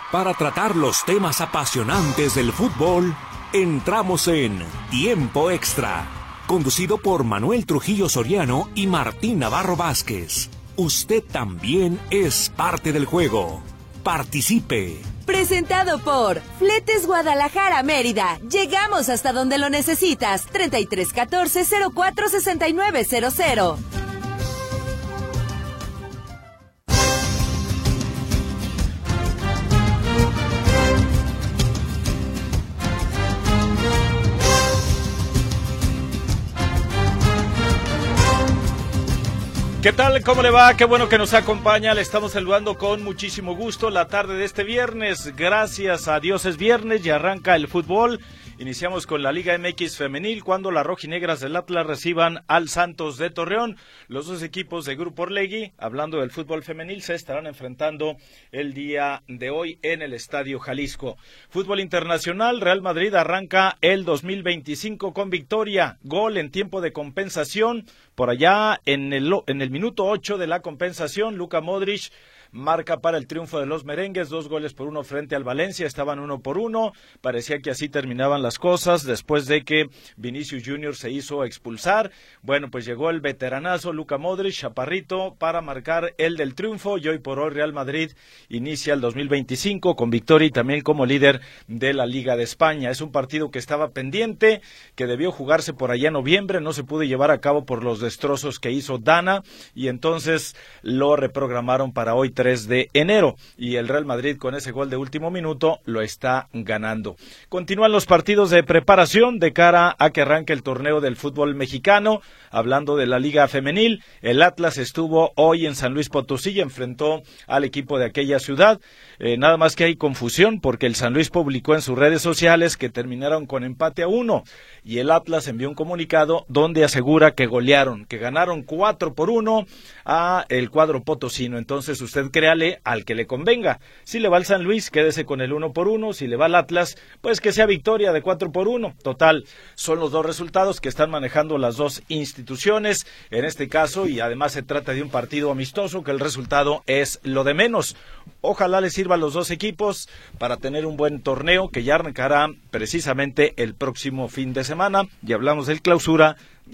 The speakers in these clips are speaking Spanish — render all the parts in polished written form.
Para tratar los temas apasionantes del fútbol, entramos en Tiempo Extra, conducido por Manuel Trujillo Soriano y Martín Navarro Vázquez. Usted también es parte del juego. Participe. Presentado por Fletes Guadalajara Mérida. Llegamos hasta donde lo necesitas. 3314-046900. ¿Qué tal? ¿Cómo le va? Qué bueno que nos acompaña. Le estamos saludando con muchísimo gusto la tarde de este viernes. Gracias a Dios es viernes y arranca el fútbol. Iniciamos con la Liga MX femenil cuando las rojinegras del Atlas reciban al Santos de Torreón. Los dos equipos de Grupo Orlegui, hablando del fútbol femenil, se estarán enfrentando el día de hoy en el Estadio Jalisco. Fútbol internacional, Real Madrid arranca el 2025 con victoria. Gol en tiempo de compensación. Por allá en el minuto 8 de la compensación, Luka Modric marca para el triunfo de los merengues, 2-1 frente al Valencia, estaban 1-1, parecía que así terminaban las cosas después de que Vinicius Junior se hizo expulsar. Bueno, pues llegó el veteranazo Luka Modric, chaparrito, para marcar el del triunfo, y hoy por hoy Real Madrid inicia el 2025 con victoria y también como líder de la Liga de España. Es un partido que estaba pendiente, que debió jugarse por allá en noviembre, no se pudo llevar a cabo por los destrozos que hizo Dana, y entonces lo reprogramaron para hoy 3 de enero, y el Real Madrid con ese gol de último minuto lo está ganando. Continúan los partidos de preparación de cara a que arranque el torneo del fútbol mexicano. Hablando de la Liga Femenil, el Atlas estuvo hoy en San Luis Potosí y enfrentó al equipo de aquella ciudad. Nada más que hay confusión porque el San Luis publicó en sus redes sociales que terminaron con empate a 1 y el Atlas envió un comunicado donde asegura que golearon, que ganaron 4-1 a el cuadro potosino. Entonces usted créale al que le convenga. Si le va al San Luis, quédese con el 1-1. Si le va al Atlas, pues que sea victoria de 4-1. Total, son los dos resultados que están manejando las dos instituciones en este caso, y además se trata de un partido amistoso que el resultado es lo de menos. Ojalá les sirva a los dos equipos para tener un buen torneo que ya arrancará precisamente el próximo fin de semana, y hablamos del Clausura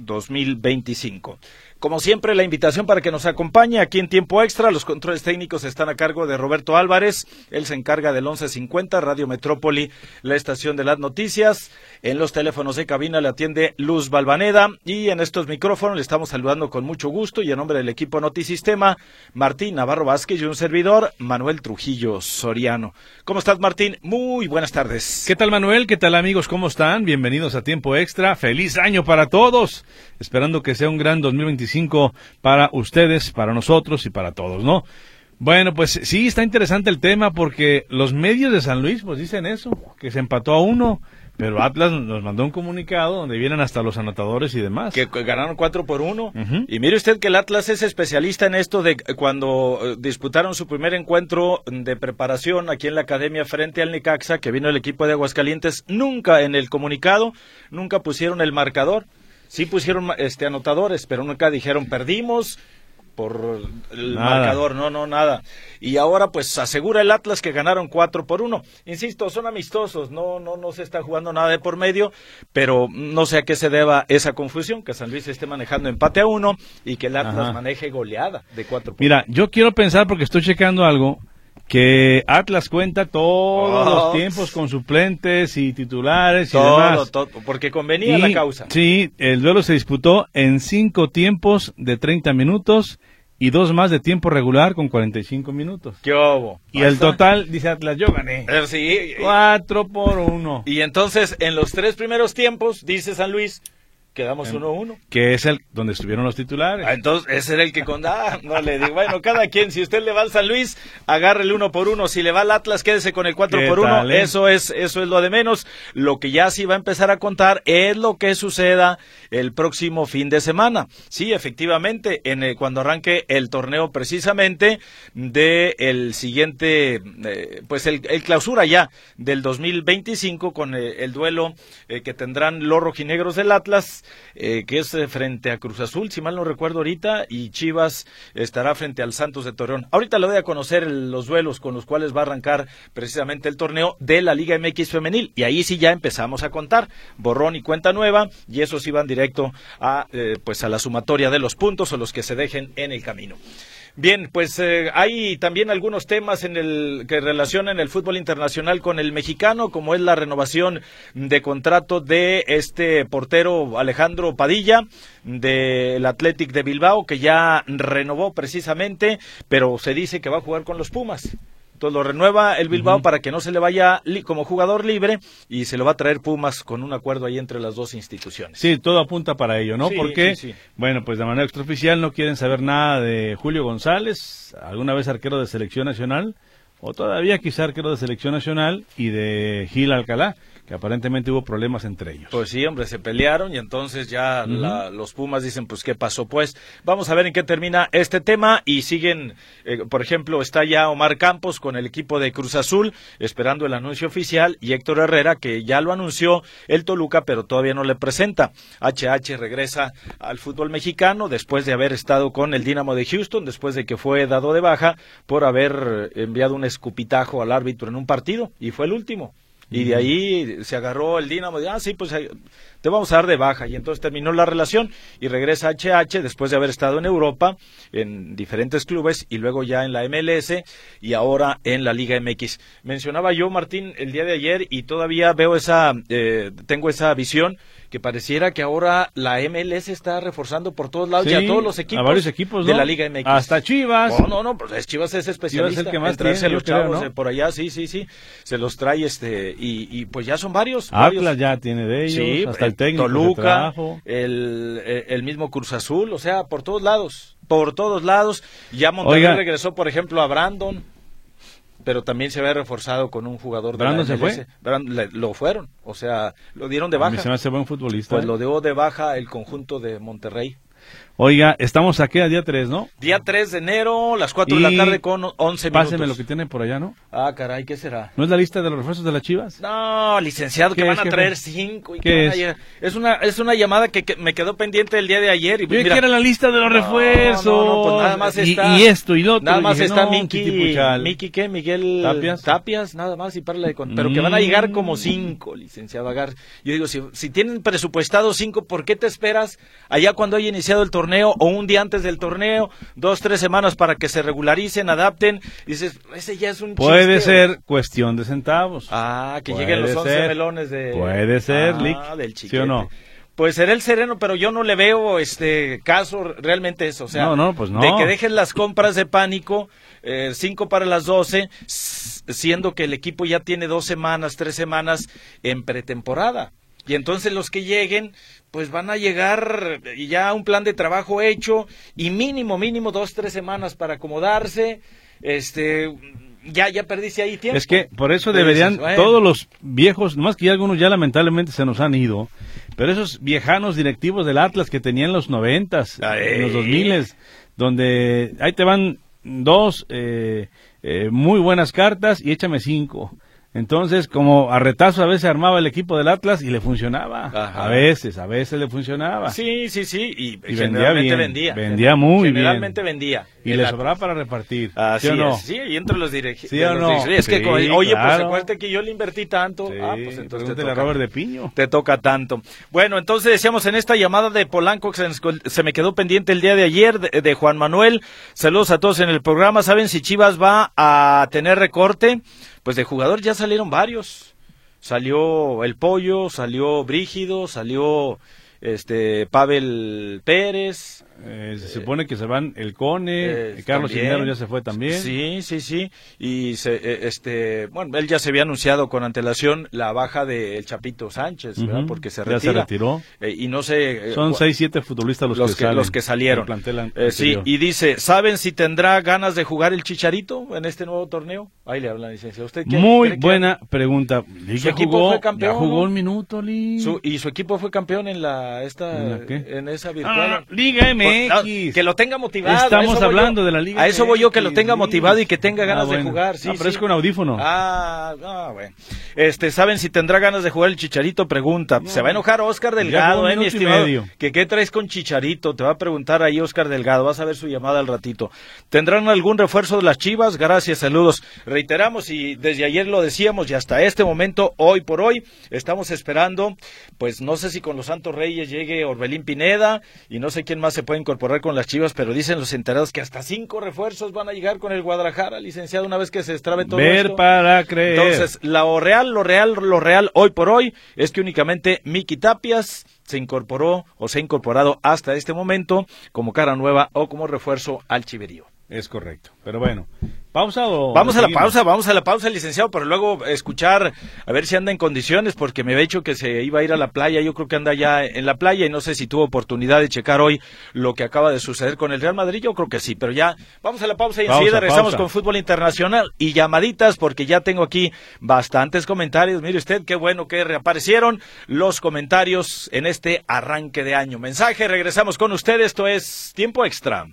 2025. Como siempre, la invitación para que nos acompañe aquí en Tiempo Extra. Los controles técnicos están a cargo de Roberto Álvarez. Él se encarga del 1150, Radio Metrópoli, la estación de las noticias. En los teléfonos de cabina le atiende Luz Balvaneda. Y en estos micrófonos le estamos saludando con mucho gusto y en nombre del equipo Notisistema, Martín Navarro Vázquez y un servidor, Manuel Trujillo Soriano. ¿Cómo estás, Martín? Muy buenas tardes. ¿Qué tal, Manuel? ¿Qué tal, amigos? ¿Cómo están? Bienvenidos a Tiempo Extra. ¡Feliz año para todos! Esperando que sea un gran 2025 para ustedes, para nosotros y para todos, ¿no? Bueno, pues sí, está interesante el tema porque los medios de San Luis pues dicen eso, que se empató a 1, pero Atlas nos mandó un comunicado donde vienen hasta los anotadores y demás. Que ganaron 4-1. Y mire usted que el Atlas es especialista en esto de cuando disputaron su primer encuentro de preparación aquí en la academia frente al Necaxa, que vino el equipo de Aguascalientes, nunca en el comunicado, nunca pusieron el marcador. Sí pusieron anotadores, pero nunca dijeron perdimos por el marcador, no, nada. Y ahora pues asegura el Atlas que ganaron 4-1. Insisto, son amistosos, no se está jugando nada de por medio, pero no sé a qué se deba esa confusión, que San Luis esté manejando empate a 1 y que el Atlas maneje goleada de 4-1. Mira, yo quiero pensar, porque estoy checando algo, que Atlas cuenta todos los tiempos con suplentes y titulares y demás. Todo, porque convenía la causa. Sí, el duelo se disputó en 5 tiempos de 30 minutos y 2 más de tiempo regular con 45 minutos. ¿Qué hubo? Y el total, dice Atlas, yo gané. Sí. 4-1. Y entonces, en los 3 primeros tiempos, dice San Luis, quedamos 1-1. Que es el donde estuvieron los titulares. Entonces, ese era el que no le digo. Bueno, cada quien, si usted le va al San Luis, agarre el 1-1. Si le va al Atlas, quédese con el 4-1. Eso es lo de menos. Lo que ya sí va a empezar a contar es lo que suceda el próximo fin de semana. Sí, efectivamente, cuando arranque el torneo precisamente el siguiente, pues el clausura ya del 2025 con el duelo que tendrán los rojinegros del Atlas que es frente a Cruz Azul, si mal no recuerdo ahorita, y Chivas estará frente al Santos de Torreón. Ahorita le voy a conocer los duelos con los cuales va a arrancar precisamente el torneo de la Liga MX femenil, y ahí sí ya empezamos a contar, borrón y cuenta nueva, y esos sí van directo a la sumatoria de los puntos o los que se dejen en el camino. Bien, pues hay también algunos temas que relacionan el fútbol internacional con el mexicano, como es la renovación de contrato de este portero Alejandro Padilla del Athletic de Bilbao, que ya renovó precisamente, pero se dice que va a jugar con los Pumas. Entonces lo renueva el Bilbao para que no se le vaya como jugador libre, y se lo va a traer Pumas con un acuerdo ahí entre las dos instituciones. Sí, todo apunta para ello, ¿no? Sí, porque, sí. Bueno, pues de manera extraoficial no quieren saber nada de Julio González, alguna vez arquero de selección nacional, o todavía quizá arquero de selección nacional, y de Gil Alcalá, que aparentemente hubo problemas entre ellos. Pues sí, hombre, se pelearon y entonces ya los Pumas dicen, pues, ¿qué pasó? Pues vamos a ver en qué termina este tema, y siguen, por ejemplo, está ya Omar Campos con el equipo de Cruz Azul, esperando el anuncio oficial, y Héctor Herrera, que ya lo anunció el Toluca, pero todavía no le presenta. HH regresa al fútbol mexicano después de haber estado con el Dynamo de Houston, después de que fue dado de baja por haber enviado un escupitajo al árbitro en un partido, y fue el último. Y de ahí se agarró el Dynamo de, sí, pues te vamos a dar de baja, y entonces terminó la relación y regresa HH después de haber estado en Europa, en diferentes clubes, y luego ya en la MLS y ahora en la Liga MX. Mencionaba yo, Martín, el día de ayer, y todavía veo tengo esa visión, que pareciera que ahora la MLS está reforzando por todos lados, sí, ya todos los equipos, a varios equipos, ¿no? De la Liga MX. Hasta Chivas. No, pues Chivas es especialista. Chivas es el que más en traerse tiene, los yo creo, chavos, ¿no? Por allá, sí, se los trae, y pues ya son varios. Atlas ya tiene de ellos, sí, hasta el técnico Toluca, el mismo Cruz Azul, o sea, por todos lados. Ya Monterrey regresó, por ejemplo, a Brandon, pero también se había reforzado con un jugador de ¿Brandon la MLS. se fue? Lo fueron, o sea, lo dieron de baja. A mí se me hace buen futbolista. Pues lo dio de baja el conjunto de Monterrey. Oiga, estamos aquí a día 3, ¿no? Día 3 de enero, las 4 de la tarde con 11 minutos. Páseme lo que tienen por allá, ¿no? Ah, caray, ¿qué será? ¿No es la lista de los refuerzos de las Chivas? No, licenciado, que van a traer 5. Es una llamada que me quedó pendiente el día de ayer. Y yo quiero la lista de los refuerzos. No, pues nada más está. Y esto y lo otro. Nada más dije, está Miki, ¿qué? Miguel Tapias, nada más, y párale de contar. Pero que van a llegar como 5, licenciado Agar. Yo digo, si tienen presupuestado 5, ¿por qué te esperas allá cuando haya iniciado el torneo, o un día antes del torneo, 2-3 semanas para que se regularicen, adapten? Dices, ese ya es un puede ser cuestión de centavos. Que lleguen los 11 melones de... Puede ser, del chiquete. ¿Sí o no? Pues será el sereno, pero yo no le veo caso realmente eso, o sea, pues no. De que dejen las compras de pánico, 5 para las 12, siendo que el equipo ya tiene 2 semanas, 3 semanas en pretemporada. Y entonces los que lleguen, pues van a llegar ya un plan de trabajo hecho, y mínimo 2-3 semanas para acomodarse. Ya perdiste ahí tiempo. Es que por eso deberían todos los viejos, más que ya algunos ya lamentablemente se nos han ido, pero esos viejanos directivos del Atlas que tenían los 90s, en los 2000s, donde ahí te van 2 muy buenas cartas y échame 5. Entonces, como a retazo a veces armaba el equipo del Atlas y le funcionaba. Ajá. A veces le funcionaba. Sí, y generalmente vendía. Vendía muy generalmente bien. vendía. Y le sobraba para repartir. Así ¿Sí o no? es, sí, y entre los directivos. ¿Sí o no? Es que, sí, oye, claro. pues acuérdate que yo le invertí tanto. Sí, Pues entonces te toca. Robert de Piño. Te toca tanto. Bueno, entonces decíamos en esta llamada de Polanco, que se me quedó pendiente el día de ayer, de Juan Manuel. Saludos a todos en el programa. ¿Saben si Chivas va a tener recorte? Pues de jugador ya salieron varios. Salió el Pollo, salió Brígido, salió Pavel Pérez. Se supone que se van el Cone, Carlos Cisneros ya se fue también. Sí. Y él ya se había anunciado con antelación la baja del Chapito Sánchez, ¿verdad? Porque se retira. Ya se retiró. Y no sé. Son 6-7 futbolistas los que salieron. Sí, y dice, ¿saben si tendrá ganas de jugar el Chicharito en este nuevo torneo? Ahí le hablan, licenciado. ¿Usted muy buena pregunta. Su equipo fue campeón. Ya jugó un minuto, Lee. Y su equipo fue campeón en la en esa virtual. Liga MX. Que lo tenga motivado. Estamos hablando de la Liga MX. A eso voy yo, que lo tenga motivado y que tenga ganas de jugar. Sí, pero es con audífono. Bueno. ¿Saben si tendrá ganas de jugar el Chicharito? Pregunta. Se va a enojar Oscar Delgado, mi estimado. Que qué traes con Chicharito. Te va a preguntar ahí Oscar Delgado. Vas a ver su llamada al ratito. ¿Tendrán algún refuerzo de las Chivas? Gracias, saludos. Reiteramos, y desde ayer lo decíamos, y hasta este momento, hoy por hoy, estamos esperando, pues no sé si con los Santos Reyes llegue Orbelín Pineda, y no sé quién más se puede incorporar con las Chivas, pero dicen los enterados que hasta 5 refuerzos van a llegar con el Guadalajara, licenciado, una vez que se destrabe todo esto. Para creer. Entonces, lo real, hoy por hoy, es que únicamente Miki Tapias se incorporó o se ha incorporado hasta este momento como cara nueva o como refuerzo al Chiverío. Es correcto, pero bueno, ¿pausa o...? Vamos a la pausa, licenciado, pero luego escuchar, a ver si anda en condiciones, porque me había dicho que se iba a ir a la playa, yo creo que anda ya en la playa, y no sé si tuvo oportunidad de checar hoy lo que acaba de suceder con el Real Madrid, yo creo que sí, pero ya, vamos a la pausa y enseguida regresamos con fútbol internacional y llamaditas, porque ya tengo aquí bastantes comentarios. Mire usted, qué bueno que reaparecieron los comentarios en este arranque de año. Mensaje, regresamos con ustedes, esto es Tiempo Extra.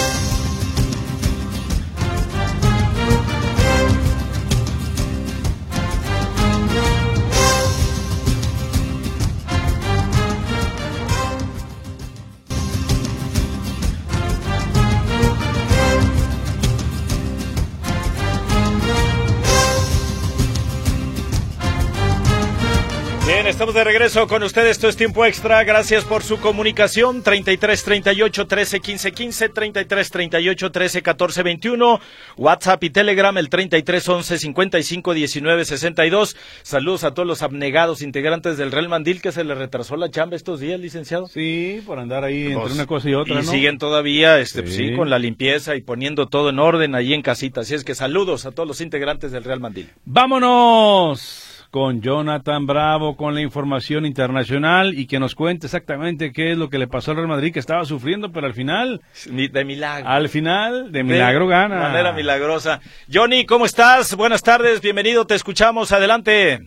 Bien, estamos de regreso con ustedes, esto es Tiempo Extra, gracias por su comunicación, 33 38 13 15 15, 33 38 13 14 21, WhatsApp y Telegram, el 33 11 55 19 62, saludos a todos los abnegados integrantes del Real Mandil, que se les retrasó la chamba estos días, licenciado. Sí, por andar ahí entre una cosa y otra, ¿no? Y siguen todavía, sí, con la limpieza y poniendo todo en orden ahí en casita, así es que saludos a todos los integrantes del Real Mandil. ¡Vámonos con Jonathan Bravo con la información internacional y que nos cuente exactamente qué es lo que le pasó al Real Madrid, que estaba sufriendo, pero al final... De milagro. Al final, de milagro gana. De manera milagrosa. Johnny, ¿cómo estás? Buenas tardes, bienvenido, te escuchamos, adelante.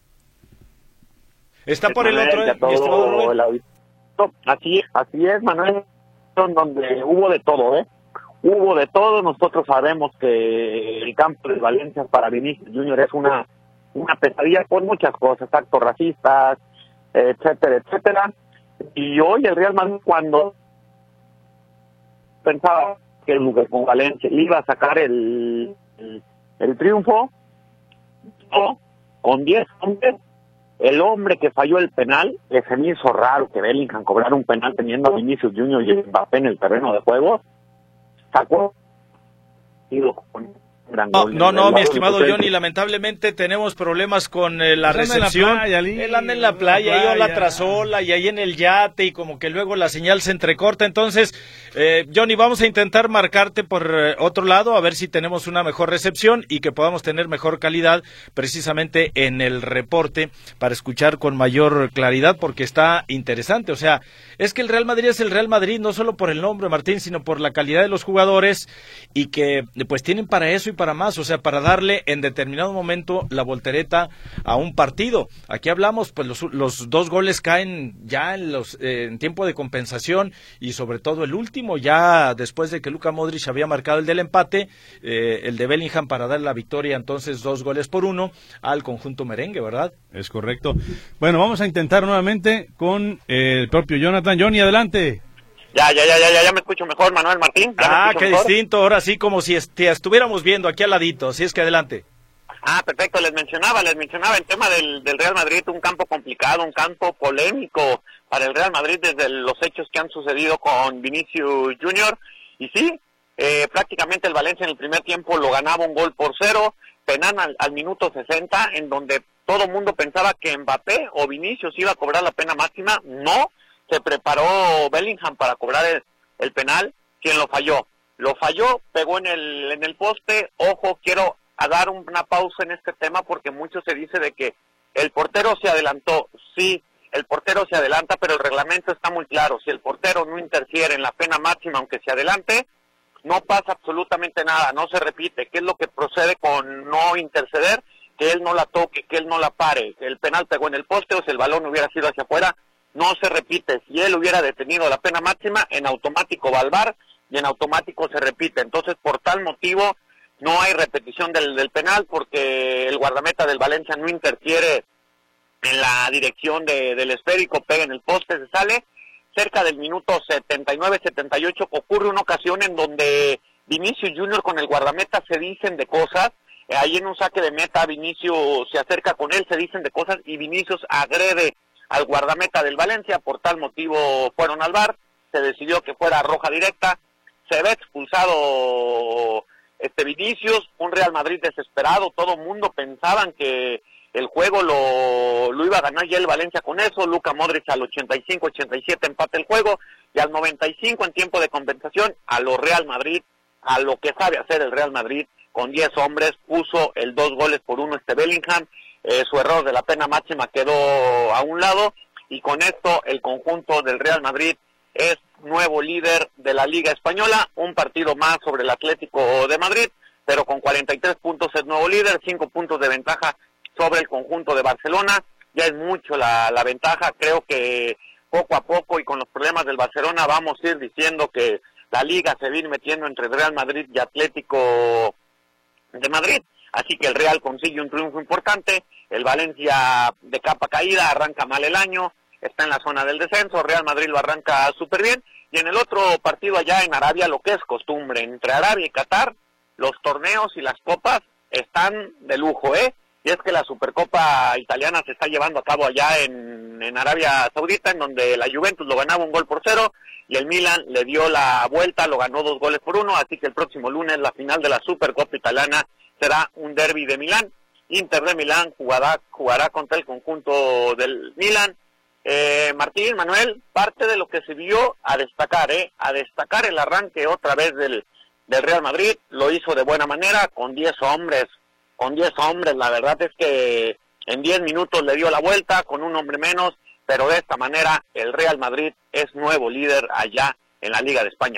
Está por el otro, Así es, Manuel, donde hubo de todo, Hubo de todo, nosotros sabemos que el campo de Valencia para Vinicius Junior es una pesadilla por muchas cosas, actos racistas, etcétera, etcétera. Y hoy el Real Madrid, cuando pensaba que el con Valencia iba a sacar el triunfo, con 10 hombres, el hombre que falló el penal, que se me hizo raro que Bellingham cobrara un penal teniendo a Vinicius Junior y Mbappé en el terreno de juego, sacó No, mi estimado Johnny, lamentablemente tenemos problemas con la recepción. Él anda en la playa, ola tras ola, y ahí en el yate, y como que luego la señal se entrecorta. Entonces, Johnny, vamos a intentar marcarte por otro lado, a ver si tenemos una mejor recepción y que podamos tener mejor calidad precisamente en el reporte para escuchar con mayor claridad, porque está interesante. O sea, es que el Real Madrid es el Real Madrid, no solo por el nombre, Martín, sino por la calidad de los jugadores, y que pues tienen para eso y para más, o sea, para darle en determinado momento la voltereta a un partido. Aquí hablamos, pues los 2 goles caen ya en tiempo de compensación, y sobre todo el último, ya después de que Luka Modric había marcado el del empate, el de Bellingham para dar la victoria, entonces 2-1 al conjunto merengue, ¿verdad? Es correcto. Bueno, vamos a intentar nuevamente con el propio Jonathan. Johnny, adelante. Ya me escucho mejor, Manuel Martín. Qué mejor. Distinto, ahora sí, como si te estuviéramos viendo aquí al ladito, así es que adelante. Perfecto, les mencionaba el tema del Real Madrid, un campo complicado, un campo polémico para el Real Madrid desde los hechos que han sucedido con Vinicius Junior, y sí, prácticamente el Valencia en el primer tiempo lo ganaba 1-0, penal al minuto 60, en donde todo mundo pensaba que Mbappé o Vinicius iba a cobrar la pena máxima. No, se preparó Bellingham para cobrar el penal, quien lo falló, pegó en el poste. Ojo, quiero dar una pausa en este tema, porque mucho se dice de que el portero se adelantó. Sí, el portero se adelanta, pero el reglamento está muy claro: si el portero no interfiere en la pena máxima, aunque se adelante, no pasa absolutamente nada, no se repite. ¿Qué es lo que procede con no interceder? Que él no la toque, que él no la pare, que el penal pegó en el poste, o si el balón hubiera sido hacia afuera, no se repite. Si él hubiera detenido la pena máxima, en automático va al VAR y en automático se repite. Entonces, por tal motivo, no hay repetición del penal, porque el guardameta del Valencia no interfiere en la dirección del esférico, pega en el poste, se sale. Cerca del minuto 79-78 ocurre una ocasión en donde Vinicius Junior con el guardameta se dicen de cosas. Ahí en un saque de meta, Vinicius se acerca con él, se dicen de cosas y Vinicius agrede al guardameta del Valencia. Por tal motivo fueron al VAR, se decidió que fuera roja directa, se ve expulsado Vinicius, un Real Madrid desesperado, todo mundo pensaban que el juego lo iba a ganar ya el Valencia con eso. Luka Modric al 85-87 empata el juego, y al 95 en tiempo de compensación a lo Real Madrid, a lo que sabe hacer el Real Madrid, con 10 hombres, puso el 2-1 Bellingham. Su error de la pena máxima quedó a un lado, y con esto el conjunto del Real Madrid es nuevo líder de la Liga Española, un partido más sobre el Atlético de Madrid, pero con 43 puntos es nuevo líder, 5 puntos de ventaja sobre el conjunto de Barcelona. Ya es mucho la ventaja. Creo que poco a poco y con los problemas del Barcelona vamos a ir diciendo que la Liga se viene metiendo entre Real Madrid y Atlético de Madrid, así que el Real consigue un triunfo importante. El Valencia de capa caída, arranca mal el año, está en la zona del descenso. Real Madrid lo arranca súper bien, y en el otro partido allá en Arabia, lo que es costumbre, entre Arabia y Qatar, los torneos y las copas están de lujo, y es que la Supercopa italiana se está llevando a cabo allá en Arabia Saudita, en donde la Juventus lo ganaba 1-0, y el Milan le dio la vuelta, lo ganó 2-1, así que el próximo lunes la final de la Supercopa italiana será un derbi de Milán. Inter de Milán jugará contra el conjunto del Milan. Martín, Manuel, parte de lo que se vio a destacar el arranque otra vez del Real Madrid, lo hizo de buena manera, con 10 hombres, la verdad es que en 10 minutos le dio la vuelta, con un hombre menos, pero de esta manera el Real Madrid es nuevo líder allá en la Liga de España.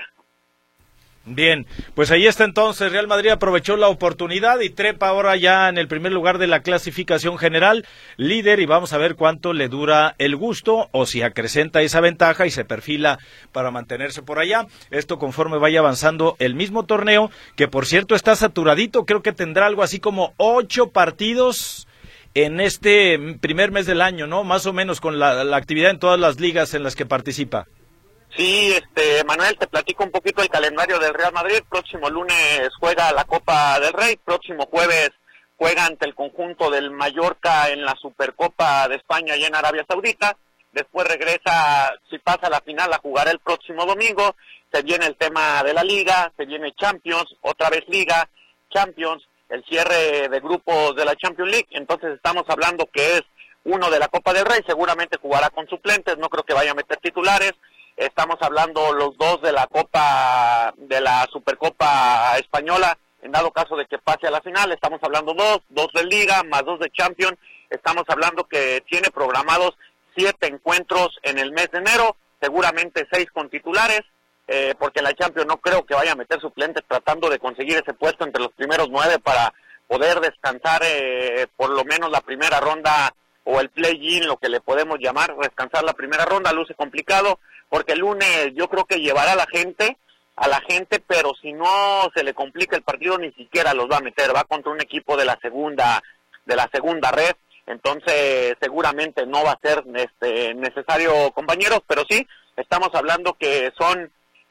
Bien, pues ahí está entonces, Real Madrid aprovechó la oportunidad y trepa ahora ya en el primer lugar de la clasificación general, líder, y vamos a ver cuánto le dura el gusto o si acrecenta esa ventaja y se perfila para mantenerse por allá. Esto conforme vaya avanzando el mismo torneo, que por cierto está saturadito, creo que tendrá algo así como 8 partidos en este primer mes del año, ¿no? Más o menos con la actividad en todas las ligas en las que participa. Sí, Manuel, te platico un poquito el calendario del Real Madrid. Próximo lunes juega la Copa del Rey, próximo jueves juega ante el conjunto del Mallorca en la Supercopa de España y en Arabia Saudita. Después regresa, si pasa a la final, a jugar el próximo domingo. Se viene el tema de la Liga, se viene Champions, otra vez Liga, Champions, el cierre de grupos de la Champions League. Entonces estamos hablando que es uno de la Copa del Rey, seguramente jugará con suplentes, no creo que vaya a meter titulares. Estamos hablando los dos de la Copa, de la Supercopa Española, en dado caso de que pase a la final. Estamos hablando dos de Liga, más 2 de Champions. Estamos hablando que tiene programados 7 encuentros en el mes de enero, seguramente 6 con titulares, porque en la Champions no creo que vaya a meter suplentes, tratando de conseguir ese puesto entre los primeros 9 para poder descansar por lo menos la primera ronda, o el play-in, lo que le podemos llamar, descansar la primera ronda. Luce complicado, porque el lunes yo creo que llevará a la gente, pero si no se le complica el partido, ni siquiera los va a meter. Va contra un equipo de la segunda red, entonces seguramente no va a ser necesario, compañeros, pero sí, estamos hablando que son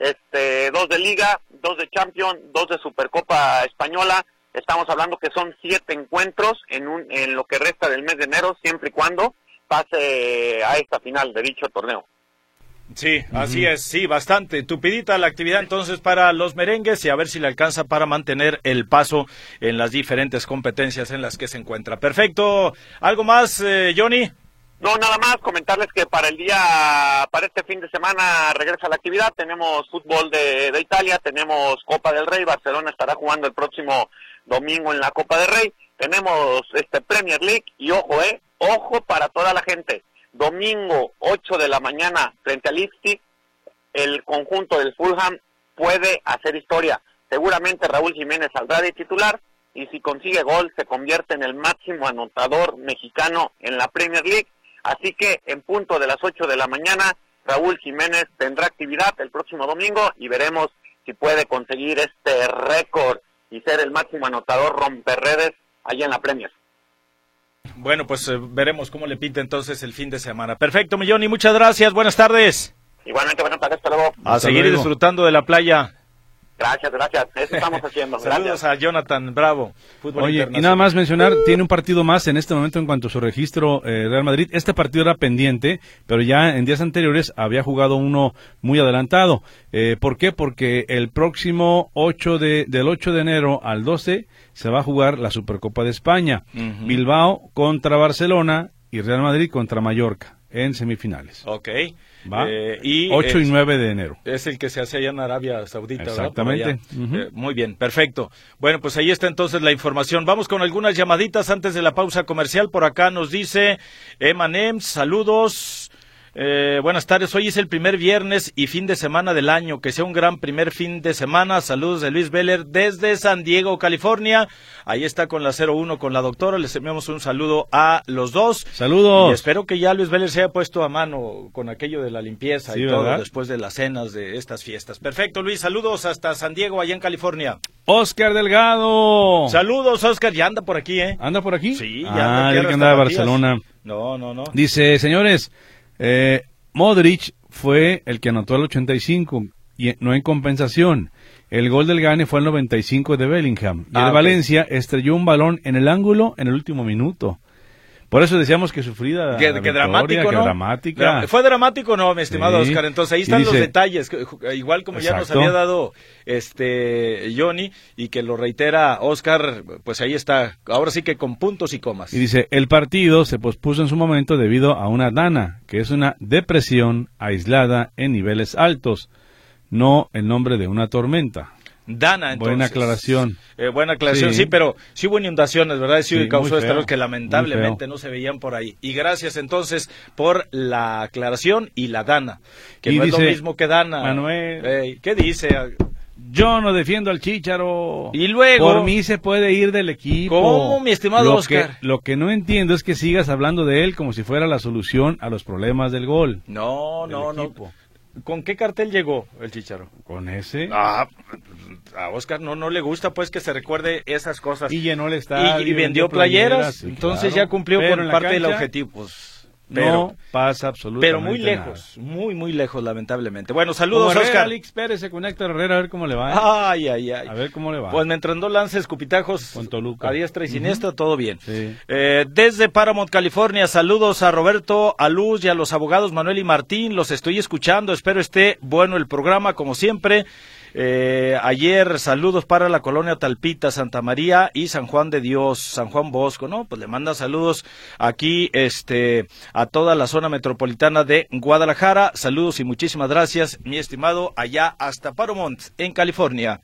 2 de Liga, 2 de Champions, 2 de Supercopa Española. Estamos hablando que son 7 encuentros en lo que resta del mes de enero, siempre y cuando pase a esta final de dicho torneo. Sí, así es, sí, bastante tupidita la actividad entonces para los merengues, y a ver si le alcanza para mantener el paso en las diferentes competencias en las que se encuentra. Perfecto. ¿Algo más, Johnny? No, nada más, comentarles que para este fin de semana regresa la actividad. Tenemos fútbol de Italia, tenemos Copa del Rey, Barcelona estará jugando el próximo domingo en la Copa del Rey, tenemos Premier League, y ojo para toda la gente, domingo 8 de la mañana frente al Leipzig, el conjunto del Fulham puede hacer historia. Seguramente Raúl Jiménez saldrá de titular, y si consigue gol se convierte en el máximo anotador mexicano en la Premier League. Así que en punto de las 8 de la mañana, Raúl Jiménez tendrá actividad el próximo domingo y veremos si puede conseguir este récord y ser el máximo anotador romperredes allá en la Premier. Bueno, pues veremos cómo le pinta entonces el fin de semana. Perfecto, Milloni, muchas gracias, buenas tardes. Igualmente, buenas tardes, hasta luego. A seguir disfrutando de la playa. Gracias, eso estamos haciendo. Saludos a Jonathan Bravo. Oye, y nada más mencionar, tiene un partido más en este momento en cuanto a su registro Real Madrid. Este partido era pendiente, pero ya en días anteriores había jugado uno muy adelantado. ¿Por qué? Porque el próximo del 8 de enero al 12 se va a jugar la Supercopa de España. Bilbao contra Barcelona y Real Madrid contra Mallorca en semifinales. Ok. ¿Va? 8 y 9 de enero. Es el que se hace allá en Arabia Saudita, exactamente. Muy bien, perfecto. Bueno, pues ahí está entonces la información. Vamos con algunas llamaditas antes de la pausa comercial. Por acá nos dice Emanem, saludos. Buenas tardes, hoy es el primer viernes y fin de semana del año, que sea un gran primer fin de semana. Saludos de Luis Veller desde San Diego, California. Ahí está con la 01 con la doctora, les enviamos un saludo a los dos. Saludos. Y espero que ya Luis Veller se haya puesto a mano con aquello de la limpieza, sí, y todo, ¿verdad? Después de las cenas de estas fiestas. Perfecto, Luis, saludos hasta San Diego, allá en California. Oscar Delgado. Saludos, Oscar, ya anda por aquí, ¿eh? ¿Anda por aquí? Sí, ya anda aquí. Que andaba de Barcelona. No. Dice, señores, Modric fue el que anotó el 85 y no en compensación. El gol del Gane fue al 95 de Bellingham. Y el Valencia estrelló un balón en el ángulo en el último minuto. Por eso decíamos que sufrida. Que dramático, ¿no? Dramática. ¿Fue dramático no, mi estimado Oscar? Entonces ahí están los detalles, igual como ya nos había dado Johnny, y que lo reitera Oscar, pues ahí está, ahora sí que con puntos y comas. Y dice, el partido se pospuso en su momento debido a una dana, que es una depresión aislada en niveles altos, no el nombre de una tormenta. Dana, entonces. Buena aclaración. Buena aclaración, sí, pero sí hubo inundaciones, ¿verdad? Sí causó estragos que lamentablemente no se veían por ahí. Y gracias entonces por la aclaración y la dana, que no es lo mismo que dana. Manuel, ¿qué dice? Yo no defiendo al Chícharo. Y luego, por mí se puede ir del equipo. ¿Cómo, mi estimado Oscar? Lo que no entiendo es que sigas hablando de él como si fuera la solución a los problemas del gol. No. ¿Con qué cartel llegó el Chícharo? ¿Con ese? A Oscar no le gusta pues que se recuerde esas cosas. Y llenó el estadio. Y vendió playeras, sí, entonces claro. Ya cumplió con parte del objetivo. Pues, no pasa absolutamente pero muy lejos, nada. muy lejos, lamentablemente. Bueno, saludos, Herrera, Oscar. Alex Pérez se conecta a Herrera, a ver cómo le va. Ay. A ver cómo le va. Pues mientras no lance escupitajos con Toluca a diestra y siniestra, todo bien. Sí. Desde Paramount, California, saludos a Roberto, a Luz y a los abogados Manuel y Martín. Los estoy escuchando, espero esté bueno el programa, como siempre. Ayer saludos para la colonia Talpita, Santa María y San Juan de Dios, San Juan Bosco, ¿no? Pues le manda saludos aquí a toda la zona metropolitana de Guadalajara. Saludos y muchísimas gracias, mi estimado, allá hasta Paramount, en California.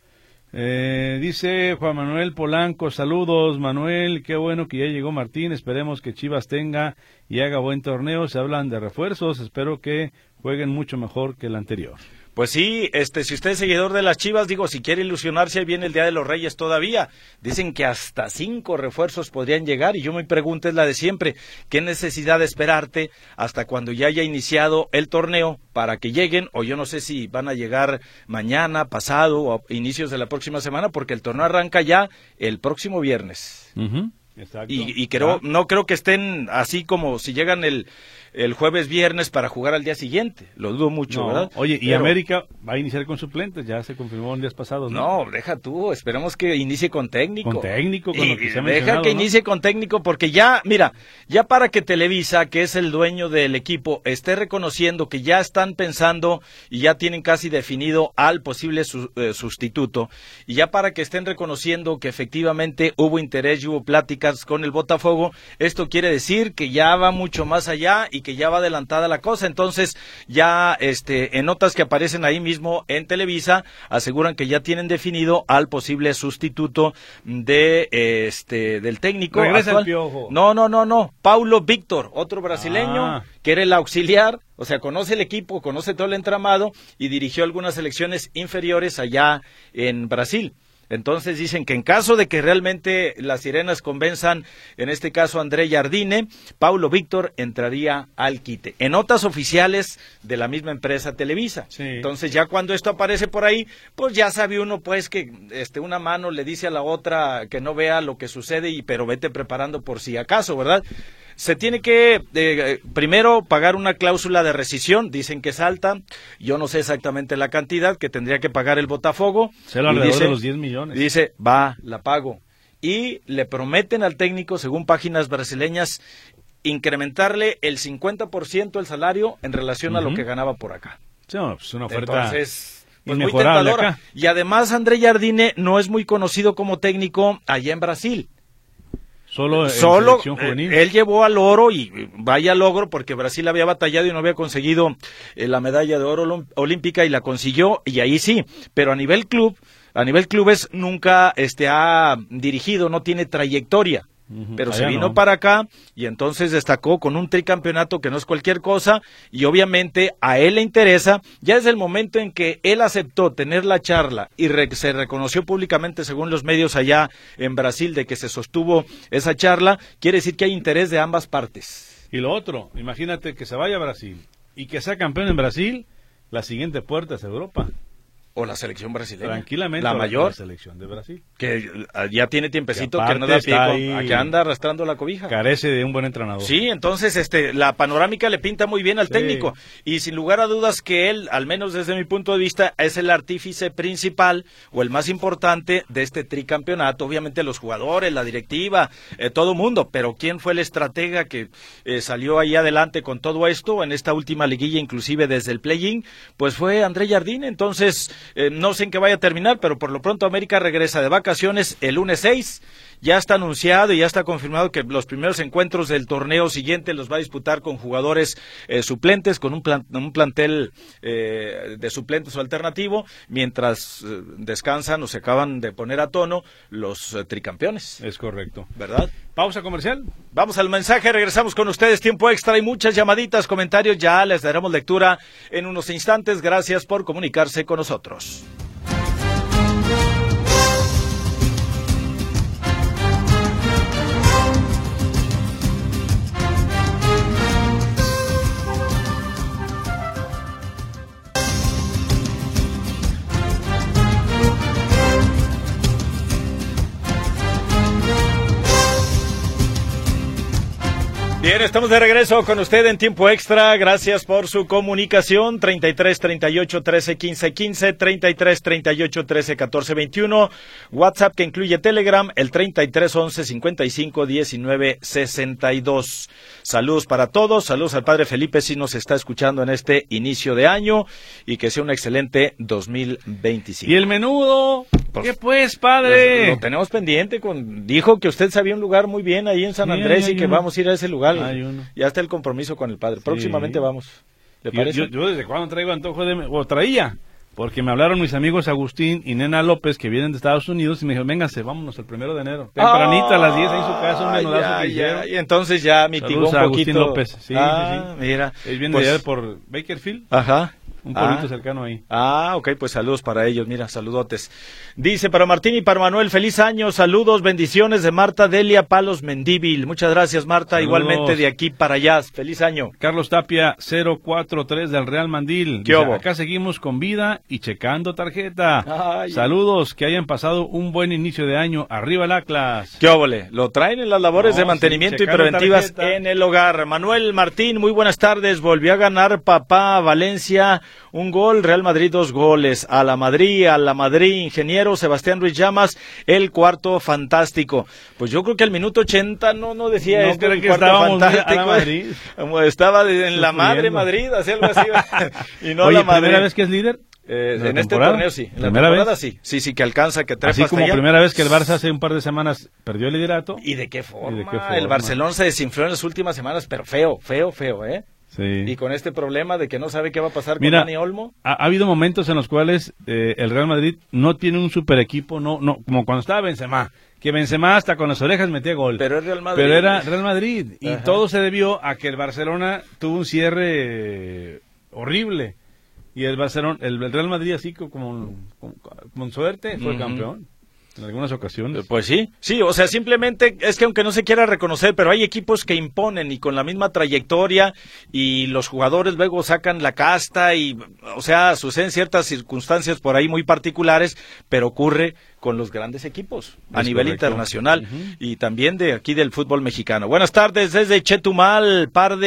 Dice Juan Manuel Polanco, saludos Manuel, qué bueno que ya llegó Martín, esperemos que Chivas tenga y haga buen torneo, se hablan de refuerzos, espero que jueguen mucho mejor que el anterior. Pues sí, si usted es seguidor de las Chivas, digo, si quiere ilusionarse, ahí viene el Día de los Reyes todavía. Dicen que hasta 5 refuerzos podrían llegar, y yo me pregunto, es la de siempre, ¿qué necesidad de esperarte hasta cuando ya haya iniciado el torneo para que lleguen? O yo no sé si van a llegar mañana, pasado, o a inicios de la próxima semana, porque el torneo arranca ya el próximo viernes. Exacto. Y no creo que estén así como si llegan el jueves, viernes para jugar al día siguiente. Lo dudo mucho, ¿verdad? Oye, y América va a iniciar con suplentes, ya se confirmó en días pasados, ¿no? No, deja tú, esperemos que inicie con técnico. Con técnico, con lo que se ha mencionado, deja que inicie con técnico, porque ya, mira, ya para que Televisa, que es el dueño del equipo, esté reconociendo que ya están pensando y ya tienen casi definido al posible sustituto, y ya para que estén reconociendo que efectivamente hubo interés y hubo pláticas con el Botafogo, esto quiere decir que ya va mucho más allá y que ya va adelantada la cosa. Entonces ya en notas que aparecen ahí mismo en Televisa aseguran que ya tienen definido al posible sustituto del técnico. Regresa el Piojo. No, Paulo Víctor, otro brasileño que era el auxiliar, o sea, conoce el equipo, conoce todo el entramado y dirigió algunas selecciones inferiores allá en Brasil. Entonces dicen que en caso de que realmente las sirenas convenzan, en este caso a André Jardine, Paulo Víctor entraría al quite. En notas oficiales de la misma empresa Televisa. Sí. Entonces ya cuando esto aparece por ahí, pues ya sabe uno pues que una mano le dice a la otra que no vea lo que sucede, pero vete preparando por si acaso, ¿verdad? Se tiene que primero pagar una cláusula de rescisión, dicen que es alta, yo no sé exactamente la cantidad que tendría que pagar el Botafogo. Será alrededor de los 10 millones. Dice, la pago. Y le prometen al técnico, según páginas brasileñas, incrementarle el 50% el salario en relación a lo que ganaba por acá. Sí, pues una oferta. Entonces, pues muy tentadora. Acá. Y además André Jardine no es muy conocido como técnico allá en Brasil. Solo selección juvenil. Él llevó al oro y vaya logro porque Brasil había batallado y no había conseguido la medalla de oro olímpica y la consiguió y ahí sí, pero a nivel clubes nunca ha dirigido, no tiene trayectoria. Pero se vino para acá y entonces destacó con un tricampeonato que no es cualquier cosa y obviamente a él le interesa, ya desde el momento en que él aceptó tener la charla y se reconoció públicamente según los medios allá en Brasil de que se sostuvo esa charla, quiere decir que hay interés de ambas partes. Y lo otro, imagínate que se vaya a Brasil y que sea campeón en Brasil, la siguiente puerta es Europa. O la selección brasileña. Tranquilamente. La mayor. La selección de Brasil. Que ya tiene tiempecito que no da pie a que anda arrastrando la cobija. Carece de un buen entrenador. Sí, entonces la panorámica le pinta muy bien al técnico. Y sin lugar a dudas que él, al menos desde mi punto de vista, es el artífice principal o el más importante de este tricampeonato. Obviamente los jugadores, la directiva, todo mundo. Pero ¿quién fue el estratega que salió ahí adelante con todo esto en esta última liguilla, inclusive desde el play-in? Pues fue André Jardine. Entonces no sé en qué vaya a terminar, pero por lo pronto América regresa de vacaciones el lunes 6. Ya está anunciado y ya está confirmado que los primeros encuentros del torneo siguiente los va a disputar con jugadores suplentes, con un plantel de suplentes o alternativo, mientras descansan o se acaban de poner a tono los tricampeones. Es correcto. ¿Verdad? Pausa comercial. Vamos al mensaje, regresamos con ustedes, tiempo extra y muchas llamaditas, comentarios, ya les daremos lectura en unos instantes. Gracias por comunicarse con nosotros. Bien, estamos de regreso con usted en tiempo extra. Gracias por su comunicación. 33 38 13 15 15, 33 38 13 14 21. WhatsApp que incluye Telegram, el 33 11 55 19 62. Saludos para todos. Saludos al padre Felipe si nos está escuchando en este inicio de año y que sea un excelente 2025. ¿Y el menudo? ¿Qué pues, padre? Lo tenemos pendiente. Dijo que usted sabía un lugar muy bien ahí en San Andrés y que vamos a ir a ese lugar. Ya está el compromiso con el padre. Próximamente vamos. ¿Le parece? Yo desde cuando traigo antojo traía, porque me hablaron mis amigos Agustín y Nena López que vienen de Estados Unidos y me dijeron, véngase, vámonos el 1 de enero. Tempranita a las 10 en su casa, un menudazo que hicieron. Y entonces ya mitigó un poquito. Agustín López, sí. Mira. Él viene de allá por Bakersfield. Ajá. Un pueblito cercano ahí. Ok, pues saludos para ellos, mira, saludotes. Dice para Martín y para Manuel, feliz año, saludos, bendiciones de Marta Delia Palos Mendíbil. Muchas gracias, Marta, saludos. Igualmente de aquí para allá, feliz año. Carlos Tapia, 043 del Real Mandil. ¿Qué hubo? Acá seguimos con vida y checando tarjeta. Ay. Saludos, que hayan pasado un buen inicio de año. Arriba el Atlas. ¿Qué óvole? Lo traen en las labores de mantenimiento y preventivas tarjeta en el hogar. Manuel Martín, muy buenas tardes, volvió a ganar papá Valencia. Un gol, Real Madrid 2 goles, a la Madrid, ingeniero Sebastián Ruiz Llamas, el cuarto fantástico. Pues yo creo que al minuto 80 no decía el cuarto fantástico. Estaba en la madre Madrid, hacía algo así. Y no. Oye, la Madrid. ¿Primera vez que es líder? En este torneo sí, en la temporada sí, que alcanza, que trepa así como allá. Primera vez que el Barça hace un par de semanas perdió el liderato. ¿Y de qué forma? El Barcelona se desinfló en las últimas semanas, pero feo, Sí. Y con este problema de que no sabe qué va a pasar con Dani Olmo. Ha habido momentos en los cuales el Real Madrid no tiene un super equipo, no, como cuando estaba Benzema, que Benzema hasta con las orejas metía gol. Pero es Real Madrid. Pero era Real Madrid. Y Ajá. Todo se debió a que el Barcelona tuvo un cierre horrible. Y el Real Madrid así con suerte fue campeón. en algunas ocasiones. Pues sí, o sea, simplemente es que aunque no se quiera reconocer, pero hay equipos que imponen y con la misma trayectoria y los jugadores luego sacan la casta y, o sea, suceden ciertas circunstancias por ahí muy particulares, pero ocurre con los grandes equipos a nivel internacional y también de aquí del fútbol mexicano. Buenas tardes desde Chetumal,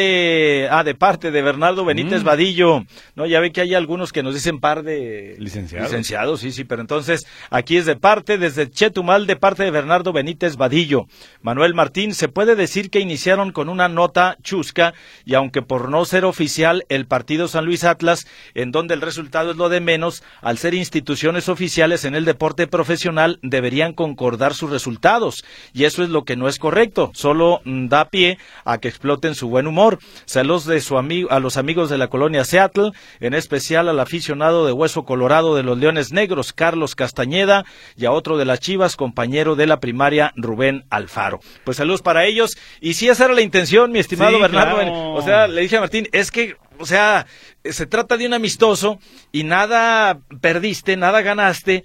de parte de Bernardo Benítez Vadillo. No, ya ve que hay algunos que nos dicen par de licenciados, sí, pero entonces aquí es de parte desde Chetumal, de parte de Bernardo Benítez Vadillo. Manuel Martín, se puede decir que iniciaron con una nota chusca y aunque por no ser oficial el partido San Luis Atlas, en donde el resultado es lo de menos, al ser instituciones oficiales en el deporte profesional deberían concordar sus resultados y eso es lo que no es correcto, solo da pie a que exploten su buen humor. Saludos de a los amigos de la colonia Seattle, en especial al aficionado de Hueso Colorado de los Leones Negros, Carlos Castañeda, y a otro de las Chivas, compañero de la primaria, Rubén Alfaro. Pues saludos para ellos, y si esa era la intención, mi estimado Bernardo, claro. O sea, le dije a Martín, es que, o sea, se trata de un amistoso y nada perdiste, nada ganaste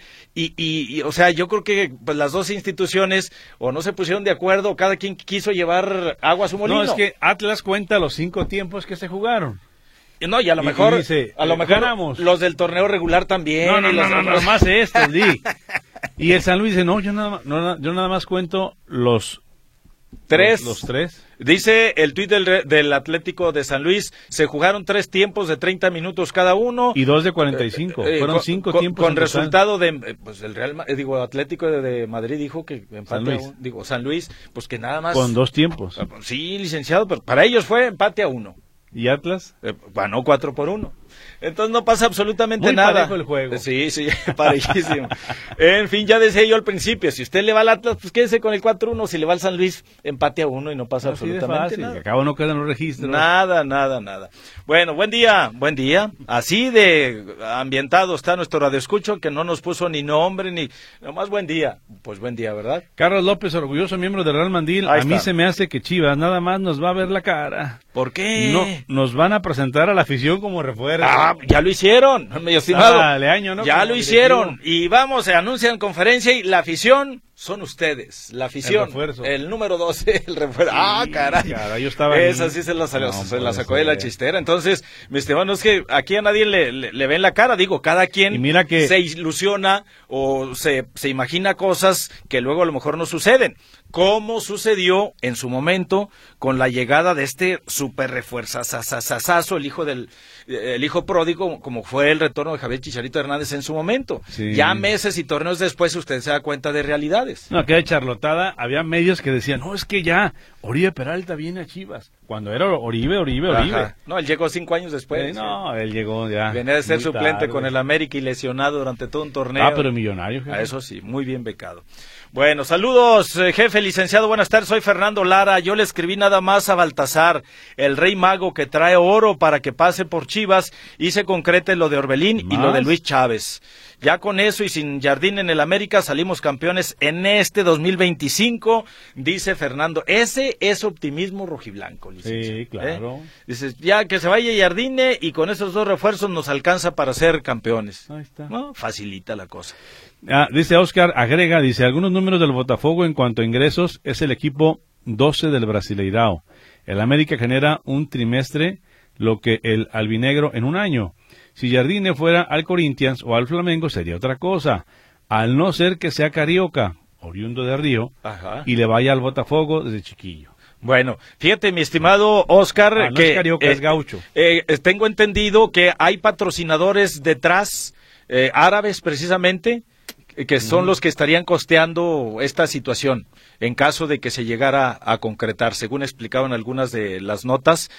y o sea, yo creo que pues las dos instituciones o no se pusieron de acuerdo, cada quien quiso llevar agua a su molino. No, es que Atlas cuenta los 5 tiempos que se jugaron. No, y a lo mejor, dice, a lo mejor ganamos. Los del torneo regular también. No, más estos, Y el San Luis dice, yo nada más cuento los tres. Los tres. Dice el tuit del Atlético de San Luis, se jugaron 3 tiempos de 30 minutos cada uno. Y 2 de 45, fueron 5 tiempos. Con resultado de, pues el Atlético de Madrid dijo que empate San Luis, pues que nada más. Con 2 tiempos. Sí, licenciado, pero para ellos fue empate a 1. ¿Y Atlas? Ganó 4-1. Entonces no pasa absolutamente muy nada. Parejo el juego. Sí, parejísimo. En fin, ya decía yo al principio, si usted le va al Atlas, pues quédese con el 4-1, si le va al San Luis, empate a 1 y no pasa absolutamente nada. Al cabo no quedan los registros. Nada. Bueno, buen día. Así de ambientado está nuestro radioescucho que no nos puso ni nombre ni nomás buen día. Pues buen día, ¿verdad? Carlos López, orgulloso miembro del Real Mandil. A mí se me hace que Chivas nada más nos va a ver la cara. ¿Por qué? No, nos van a presentar a la afición como refuerzo. Ya lo hicieron, mi estimado. ¿no? Ya lo hicieron. Y vamos, se anuncian conferencia y la afición son ustedes. La afición. El número 12, el refuerzo. Sí, caray. Yo estaba esa sí se la sacó de la chistera. Entonces, mi estimado, es que aquí a nadie le ven la cara. Digo, cada quien se ilusiona o se imagina cosas que luego a lo mejor no suceden. Como sucedió en su momento con la llegada de este super refuerzazazazazo, el hijo pródigo, como fue el retorno de Javier Chicharito Hernández en su momento. Sí. Ya meses y torneos después usted se da cuenta de realidades. No, aquella charlotada, había medios que decían, no, es que ya Oribe Peralta viene a Chivas. Cuando era Oribe. Ajá. No, él llegó 5 años después. No, él llegó ya. Venía de ser suplente con el América y lesionado durante todo un torneo. Pero millonario. Jefe. Eso sí, muy bien becado. Bueno, saludos, jefe, licenciado, buenas tardes, soy Fernando Lara. Yo le escribí nada más a Baltasar, el rey mago que trae oro para que pase por Chivas y se concrete lo de Orbelín y lo de Luis Chávez. Ya con eso y sin Jardín en el América salimos campeones en este 2025, dice Fernando. Ese es optimismo rojiblanco, licenciado. Sí, claro. Dices, ya que se vaya Jardine y con esos 2 refuerzos nos alcanza para ser campeones. Ahí está. ¿No? Facilita la cosa. Dice Oscar, dice, algunos números del Botafogo en cuanto a ingresos es el equipo 12 del Brasileirao. El América genera un trimestre lo que el albinegro en un año. Si Jardine fuera al Corinthians o al Flamengo sería otra cosa. Al no ser que sea carioca, oriundo de Río, y le vaya al Botafogo desde chiquillo. Bueno, fíjate, mi estimado Oscar, que es carioca, es gaucho. Tengo entendido que hay patrocinadores detrás, árabes precisamente, que son los que estarían costeando esta situación en caso de que se llegara a concretar, según explicaban algunas de las notas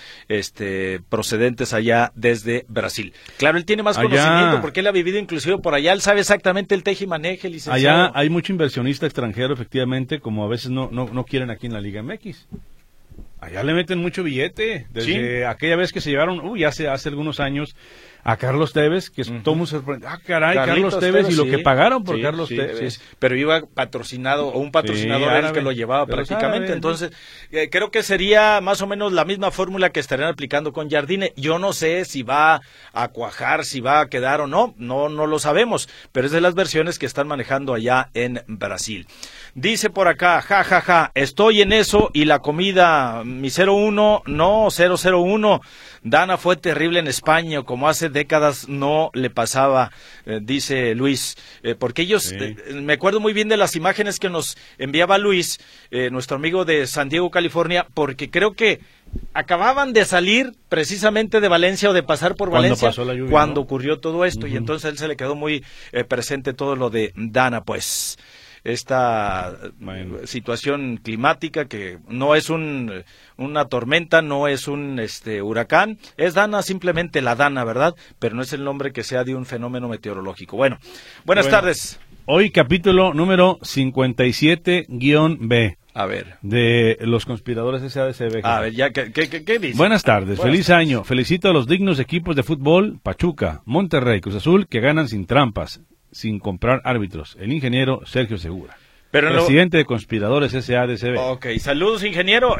procedentes allá desde Brasil. Claro, él tiene más conocimiento porque él ha vivido inclusive por allá, él sabe exactamente el tejimaneje, licenciado. Allá hay mucho inversionista extranjero, efectivamente, como a veces no quieren aquí en la Liga MX. Allá le meten mucho billete, desde aquella vez que se llevaron, hace algunos años, a Carlos Tevez, que todo muy sorprendido. Carlos Tevez, y lo que pagaron por Carlos Tevez. Sí. Pero iba patrocinado, o un patrocinador era el que lo llevaba prácticamente. Entonces, creo que sería más o menos la misma fórmula que estarían aplicando con Jardine. Yo no sé si va a cuajar, si va a quedar o no lo sabemos, pero es de las versiones que están manejando allá en Brasil. Dice por acá, estoy en eso y la comida, mi 0-1, no, 0-0-1. Dana fue terrible en España, como hace décadas no le pasaba, dice Luis, porque ellos, me acuerdo muy bien de las imágenes que nos enviaba Luis, nuestro amigo de San Diego, California, porque creo que acababan de salir precisamente de Valencia o de pasar por Valencia cuando ocurrió todo esto, y entonces a él se le quedó muy presente todo lo de Dana, pues. Esta situación climática que no es una tormenta, no es un huracán, es Dana, simplemente la Dana, ¿verdad? Pero no es el nombre que sea de un fenómeno meteorológico. Bueno, buenas tardes. Hoy capítulo número 57-B. A ver. De los conspiradores SADCB. A ver, ya, ¿qué dice? Buenas tardes, feliz año. Felicito a los dignos equipos de fútbol, Pachuca, Monterrey, Cruz Azul, que ganan sin trampas, sin comprar árbitros. El ingeniero Sergio Segura, presidente de Conspiradores SADCB. Ok, saludos, ingeniero.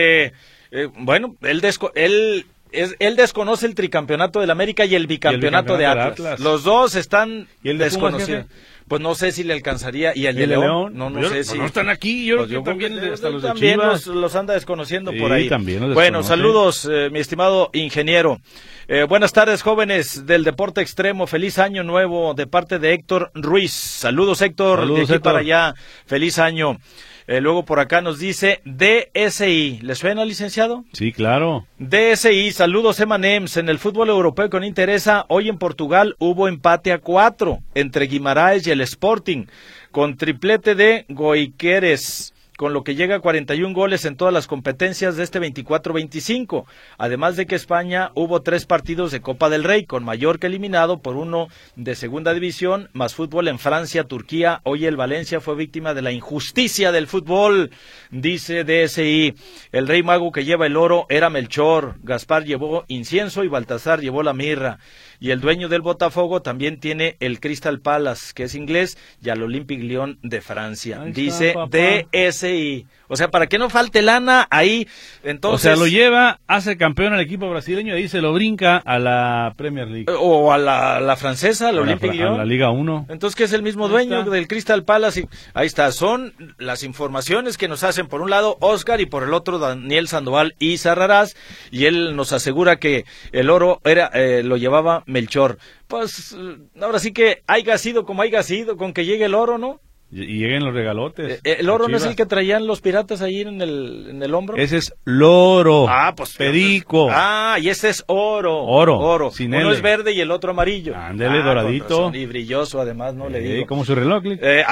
Bueno, él desconoce el tricampeonato del América y el bicampeonato de Atlas. Los dos están desconocidos. Pues no sé si le alcanzaría. ¿Y el de León? No sé si. No están aquí. Yo también, hasta los de Chivas. También los anda desconociendo por ahí. También bueno, saludos, mi estimado ingeniero. Buenas tardes, jóvenes del deporte extremo. Feliz año nuevo de parte de Héctor Ruiz. Saludos, Héctor. Saludos, de aquí Héctor. para allá. Feliz año. Luego por acá nos dice DSI. ¿Le suena, licenciado? Sí, claro. DSI, saludos Emanems. En el fútbol europeo que no interesa, hoy en Portugal hubo empate a 4 entre Guimarães y el Sporting, con triplete de Goiqueres, con lo que llega a 41 goles en todas las competencias de este 24-25. Además de que España hubo 3 partidos de Copa del Rey, con Mallorca eliminado por uno de segunda división, más fútbol en Francia, Turquía. Hoy el Valencia fue víctima de la injusticia del fútbol, dice DSI. El rey mago que lleva el oro era Melchor, Gaspar llevó incienso y Baltasar llevó la mirra. Y el dueño del Botafogo también tiene el Crystal Palace, que es inglés, y al Olympique Lyon de Francia. Ahí dice DSI. O sea, para que no falte lana ahí, entonces... O sea, lo lleva, hace campeón al equipo brasileño y ahí se lo brinca a la Premier League. O a la francesa, al Olympique Lyon. A la Liga 1. Entonces, que es el mismo dueño del Crystal Palace. Y ahí está, son las informaciones que nos hacen por un lado Oscar y por el otro Daniel Sandoval y Sarrarás. Y él nos asegura que el oro lo llevaba Melchor. Pues ahora sí que haya sido como haya sido, con que llegue el oro, ¿no? Y lleguen los regalotes. ¿El oro no es el que traían los piratas ahí en el hombro? Ese es loro. Pues perico. Y ese es oro. Oro. Sin Uno L. es verde y el otro amarillo. Ándele, doradito. Y brilloso, además, no le digo. Como su reloj.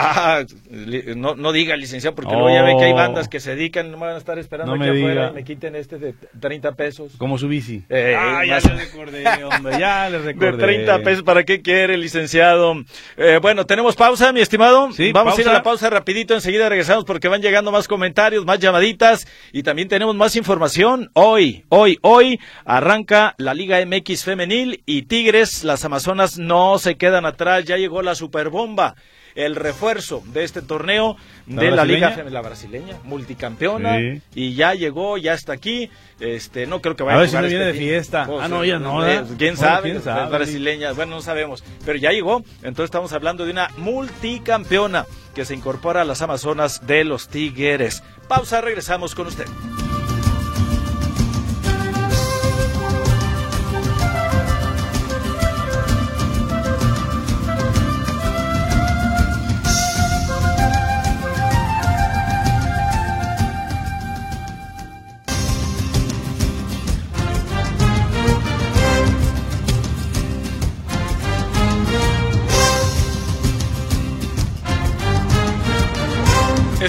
No diga, licenciado, porque luego ya ve que hay bandas que se dedican, no me van a estar esperando aquí afuera y me quiten de 30 pesos. Como su bici. Ya le recordé, hombre, ya le recordé. De 30 pesos, ¿para qué quiere, licenciado? Bueno, ¿tenemos pausa, mi estimado? Sí, vamos a ir a la pausa rapidito, enseguida regresamos porque van llegando más comentarios, más llamaditas y también tenemos más información. Hoy arranca la Liga MX femenil y Tigres, las Amazonas no se quedan atrás, ya llegó la superbomba, el refuerzo de este torneo de la Liga la brasileña, multicampeona, sí. Y ya llegó, ya está aquí. No creo que vaya a jugar. A ver si no viene de fiesta. Ya no. ¿Quién sabe? Es brasileña. Bueno, no sabemos. Pero ya llegó. Entonces estamos hablando de una multicampeona que se incorpora a las Amazonas de los Tigres. Pausa, regresamos con usted.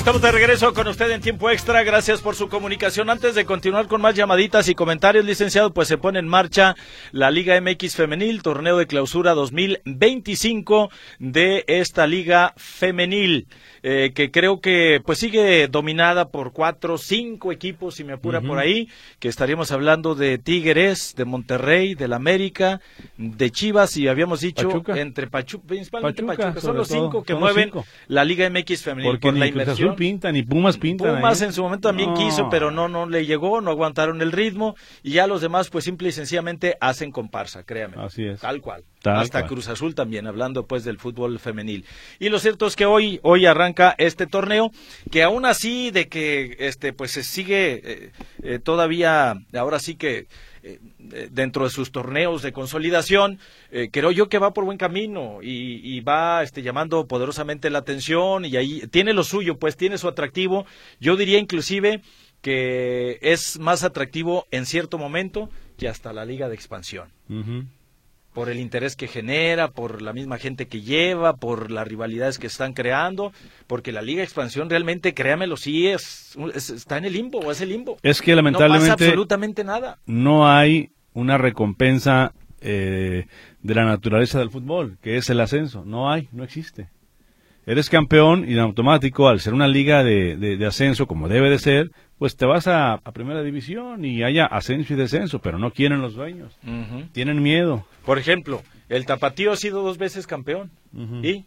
Estamos de regreso con usted en tiempo extra, gracias por su comunicación. Antes de continuar con más llamaditas y comentarios, licenciado, pues se pone en marcha la Liga MX Femenil, torneo de clausura 2025 de esta Liga Femenil, que creo que pues sigue dominada por 4, 5 equipos, si me apura por ahí, que estaríamos hablando de Tigres, de Monterrey, del América, de Chivas y habíamos dicho Pachuca. Entre principalmente Pachuca. Son los sobre 5 todo, que son los mueven 5. la Liga MX Femenil. Porque por la ni Cruz inversión. Azul pinta, ni Pumas pintan. Pumas ahí. en su momento también quiso, pero no le llegó, no aguantaron el ritmo, y ya los demás pues simple y sencillamente hacen comparsa, créame. Así es. Tal cual. Tal Hasta cual. Cruz Azul también, hablando pues del fútbol femenil. Y lo cierto es que hoy arranca este torneo, que aún así de que pues se sigue todavía, ahora sí que dentro de sus torneos de consolidación, creo yo que va por buen camino y va llamando poderosamente la atención, y ahí tiene lo suyo, pues tiene su atractivo. Yo diría inclusive que es más atractivo en cierto momento que hasta la Liga de Expansión. Ujú. Por el interés que genera, por la misma gente que lleva, por las rivalidades que están creando, porque la Liga de Expansión realmente, créamelo, sí está en el limbo, o es el limbo. Es que No lamentablemente pasa absolutamente nada. no hay una recompensa de la naturaleza del fútbol, que es el ascenso. No existe. Eres campeón y en automático, al ser una liga de ascenso, como debe de ser, pues te vas a primera división y haya ascenso y descenso, pero no quieren los dueños. Uh-huh. Tienen miedo. Por ejemplo, el Tapatío ha sido 2 veces campeón. Ujú. ¿Y?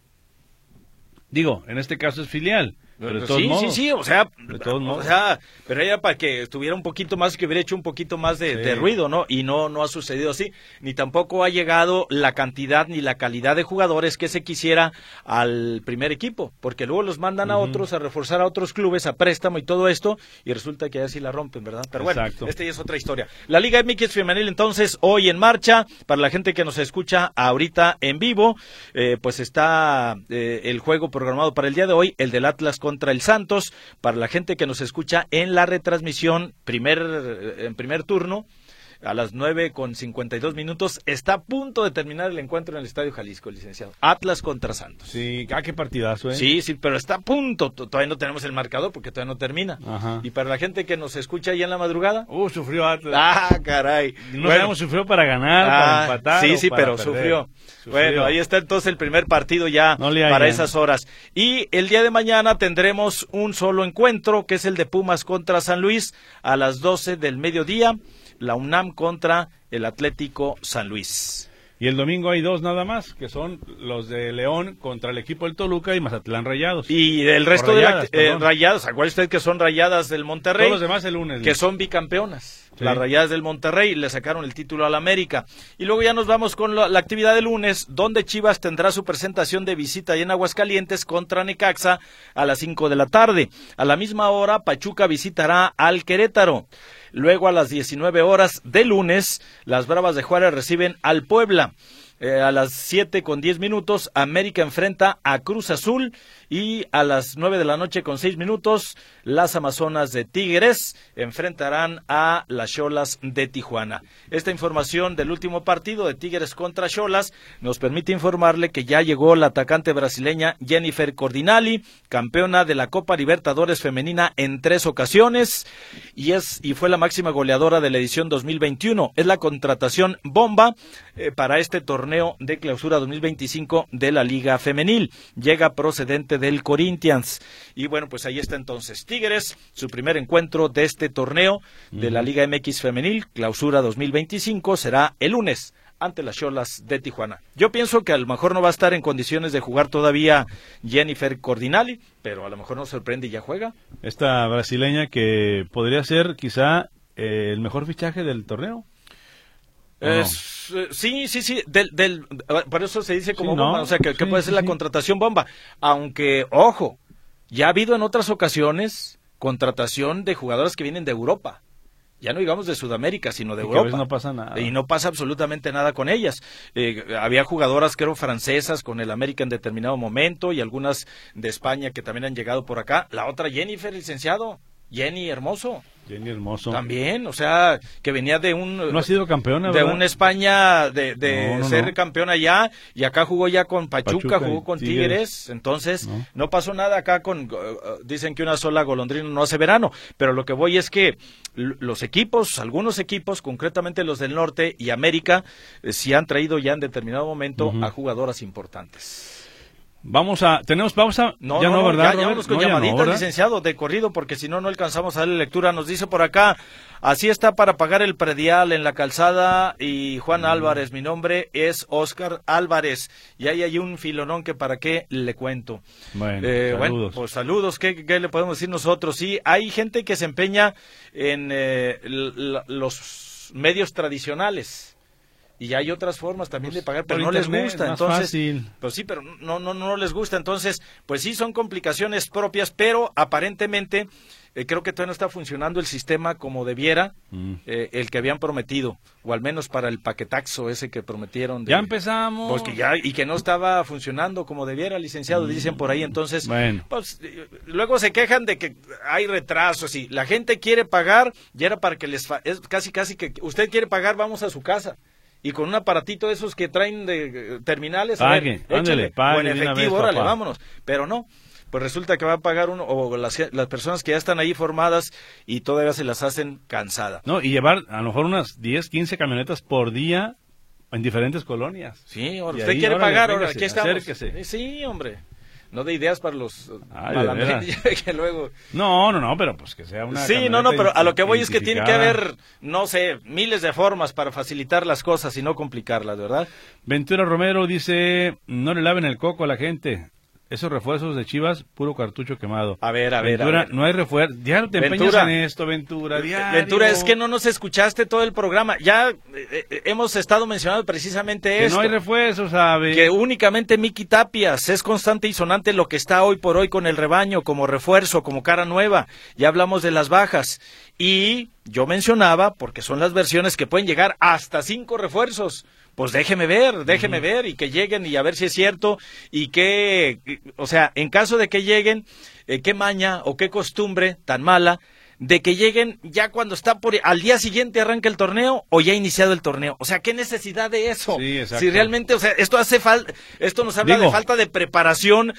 Digo, en este caso es filial. Pero de todos Sí, modos, sí, o sea, de todos modos. pero era para que estuviera un poquito más, que hubiera hecho un poquito más de Sí. ruido, ¿no? Y no ha sucedido así, ni tampoco ha llegado la cantidad ni la calidad de jugadores que se quisiera al primer equipo, porque luego los mandan a otros a reforzar a otros clubes a préstamo y todo esto, y resulta que ya sí la rompen, ¿verdad? Pero bueno, Exacto. esta ya es otra historia. La Liga MX Femenil, entonces, hoy en marcha, para la gente que nos escucha ahorita en vivo, pues está el juego programado para el día de hoy, el del Atlas contra el Santos. Para la gente que nos escucha en la retransmisión, en primer turno, a las 9:52, está a punto de terminar el encuentro en el Estadio Jalisco, licenciado. Atlas contra Santos. Sí, qué partidazo, ¿eh? Sí, pero está a punto. Todavía no tenemos el marcador porque todavía no termina. Ajá. Y para la gente que nos escucha ya en la madrugada. Sufrió Atlas. Caray. No sabemos si sufrió para ganar, para empatar. Sí, o para pero perder. sufrió. Bueno, ahí está entonces el primer partido ya No le para hallan. esas horas. Y el día de mañana tendremos un solo encuentro, que es el de Pumas contra San Luis, a las 12 del mediodía. La UNAM contra el Atlético San Luis. Y el domingo hay 2 nada más, que son los de León contra el equipo del Toluca y Mazatlán Rayados. Y el resto Rayadas, de perdón. Rayadas, acuérdese usted que son Rayadas del Monterrey. Todos los demás el lunes. Que son bicampeonas. Sí. Las Rayadas del Monterrey le sacaron el título al América. Y luego ya nos vamos con la actividad del lunes, donde Chivas tendrá su presentación de visita allá en Aguascalientes contra Necaxa a las 5 de la tarde. A la misma hora, Pachuca visitará al Querétaro. Luego a las 19 horas de lunes, las Bravas de Juárez reciben al Puebla. A las 7:10, América enfrenta a Cruz Azul, y a las 9:06, las Amazonas de Tigres enfrentarán a las Xolas de Tijuana. Esta información del último partido de Tigres contra Xolas nos permite informarle que ya llegó la atacante brasileña Jennifer Cordinali, campeona de la Copa Libertadores femenina en 3 ocasiones, y fue la máxima goleadora de la edición 2021. Es la contratación bomba para este torneo de clausura 2025 de la Liga Femenil. Llega procedente del Corinthians. Y bueno, pues ahí está entonces Tigres, su primer encuentro de este torneo de la Liga MX Femenil, clausura 2025, será el lunes ante las Xolas de Tijuana. Yo pienso que a lo mejor no va a estar en condiciones de jugar todavía Jennifer Cordinali, pero a lo mejor nos sorprende y ya juega. Esta brasileña que podría ser quizá el mejor fichaje del torneo. Sí, por eso se dice como Sí, bomba, ¿no? o sea, que Sí, puede ser sí, la sí. contratación bomba, aunque, ojo, ya ha habido en otras ocasiones contratación de jugadoras que vienen de Europa, ya no digamos de Sudamérica, sino de Y que a Europa. veces no pasa nada. Y no pasa absolutamente nada con ellas. Había jugadoras que eran francesas con el América en determinado momento, y algunas de España que también han llegado por acá. La otra Jennifer, licenciado, Jenny Hermoso. Jenny Hermoso. También, o sea, que venía de un... No ha sido campeona, de ¿verdad? una España de No. ser campeona allá, y acá jugó ya con Pachuca jugó con Tigres. Entonces no pasó nada acá con... dicen que una sola golondrina no hace verano, pero lo que voy es que los equipos, algunos equipos, concretamente los del norte y América, sí han traído ya en determinado momento a jugadoras importantes. ¿Tenemos pausa? No, ¿verdad, ya vamos con llamaditas, licenciado, de corrido, porque si no alcanzamos a darle lectura. Nos dice por acá, así está para pagar el predial en la calzada, y Juan Álvarez, mi nombre es Óscar Álvarez, y ahí hay un filonón que para qué le cuento. Bueno, saludos. Bueno, pues saludos, ¿qué le podemos decir nosotros? Sí, hay gente que se empeña en los medios tradicionales. Y hay otras formas también de pagar, pero no les gusta, entonces, pues sí, pero no les gusta, entonces, pues sí son complicaciones propias, pero aparentemente creo que todavía no está funcionando el sistema como debiera, el que habían prometido, o al menos para el paquetaxo ese que prometieron. Ya empezamos. Pues y que no estaba funcionando como debiera, licenciado, dicen por ahí, entonces, pues luego se quejan de que hay retrasos, y la gente quiere pagar, y era para que es casi que usted quiere pagar, vamos a su casa. Y con un aparatito de esos que traen de terminales, pague, ándale, o en efectivo, órale, vámonos. Pero no, pues resulta que va a pagar uno, o las personas que ya están ahí formadas y todavía se las hacen cansada. No, y llevar a lo mejor unas 10, 15 camionetas por día en diferentes colonias. Sí, usted quiere pagar, ahora aquí estamos. Acérquese. Sí, hombre. No de ideas para los que luego... No, pero pues que sea una... Sí, pero a lo que voy es que tiene que haber, no sé, miles de formas para facilitar las cosas y no complicarlas, ¿verdad? Ventura Romero dice, no le laven el coco a la gente. Esos refuerzos de Chivas, puro cartucho quemado. A ver. Ventura, no hay refuerzo. Ya no te empeñas en esto, Ventura. Diario. Ventura, es que no nos escuchaste todo el programa. Ya hemos estado mencionando precisamente esto. Que no hay refuerzo, ¿sabe? Que únicamente Miki Tapias es constante y sonante lo que está hoy por hoy con el rebaño, como refuerzo, como cara nueva. Ya hablamos de las bajas. Y yo mencionaba, porque son las versiones que pueden llegar hasta 5 refuerzos. Pues déjeme ver y que lleguen y a ver si es cierto y qué, o sea, en caso de que lleguen, qué maña o qué costumbre tan mala de que lleguen ya cuando está al día siguiente arranca el torneo o ya ha iniciado el torneo. O sea, ¿qué necesidad de eso? Sí, exacto. Si realmente, o sea, esto nos habla de falta de preparación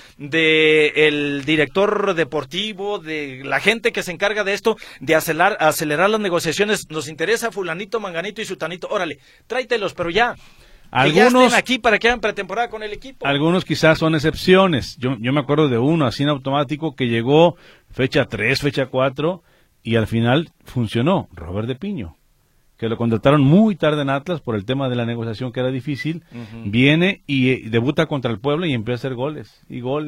del director deportivo, de la gente que se encarga de esto, de acelerar las negociaciones. Nos interesa fulanito, manganito y sutanito. Órale, tráetelos, pero ya. Que ya estén aquí para que hagan pretemporada con el equipo. Algunos quizás son excepciones. Yo me acuerdo de uno así en automático que llegó fecha 3, fecha 4 y al final funcionó, Robert de Piño, que lo contrataron muy tarde en Atlas por el tema de la negociación que era difícil. Viene y debuta contra el Puebla y empieza a hacer goles,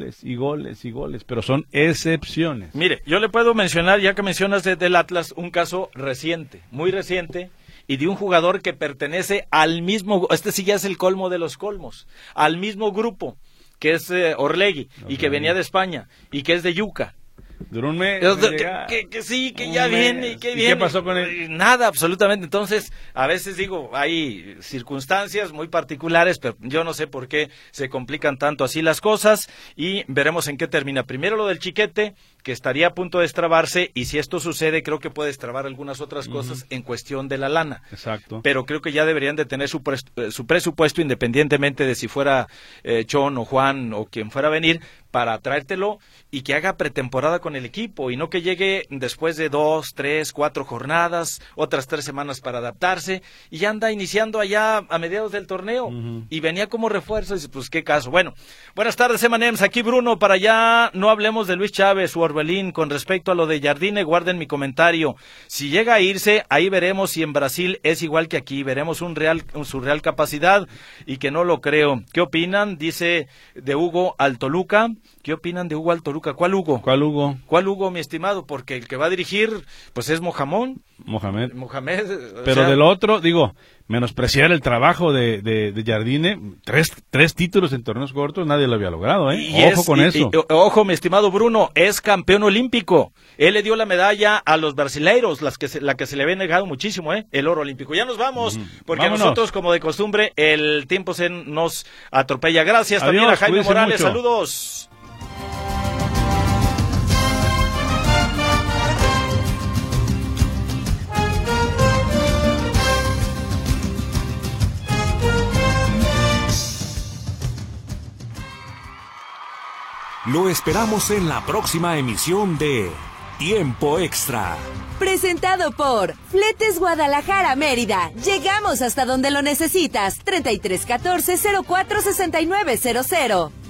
pero son excepciones. Mire, yo le puedo mencionar, ya que mencionas del Atlas, un caso reciente, muy reciente, y de un jugador que pertenece al mismo, este sí ya es el colmo de los colmos, al mismo grupo, que es Orlegui, y que venía de España, y que es de Yuca. Duró un mes. Que ya viene. ¿Y qué pasó con él? Nada, absolutamente. Entonces, a veces digo, hay circunstancias muy particulares, pero yo no sé por qué se complican tanto así las cosas y veremos en qué termina. Primero lo del Chiquete, que estaría a punto de destrabarse, y si esto sucede, creo que puede destrabar algunas otras cosas en cuestión de la lana. Exacto. Pero creo que ya deberían de tener su presupuesto, independientemente de si fuera Chon o Juan o quien fuera a venir, para traértelo y que haga pretemporada con el equipo, y no que llegue después de 2, 3, 4 jornadas, otras 3 semanas para adaptarse, y ya anda iniciando allá a mediados del torneo, y venía como refuerzo, y dice, pues qué caso. Bueno, buenas tardes, M&M's, aquí Bruno, para allá no hablemos de Luis Chávez o Orbelín. Con respecto a lo de Jardine, guarden mi comentario, si llega a irse, ahí veremos si en Brasil es igual que aquí, veremos su real capacidad, y que no lo creo. ¿Qué opinan? Dice de Hugo al Toluca. ¿Qué opinan de Hugo al Toluca? ¿Cuál Hugo? ¿Cuál Hugo, mi estimado? Porque el que va a dirigir, pues es Mohamed. Pero del otro, digo, menospreciar el trabajo de Jardine, tres títulos en torneos cortos, nadie lo había logrado, ¿eh? Ojo con eso. Ojo, mi estimado Bruno, es campeón olímpico. Él le dio la medalla a los brasileiros, la que se le había negado muchísimo, el oro olímpico. Ya nos vamos, porque Vámonos. Nosotros, como de costumbre, el tiempo se nos atropella. Gracias. Adiós, también a Jaime cuídense Morales, mucho. saludos. Lo esperamos en la próxima emisión de Tiempo Extra. Presentado por Fletes Guadalajara Mérida. Llegamos hasta donde lo necesitas. 3314-046900.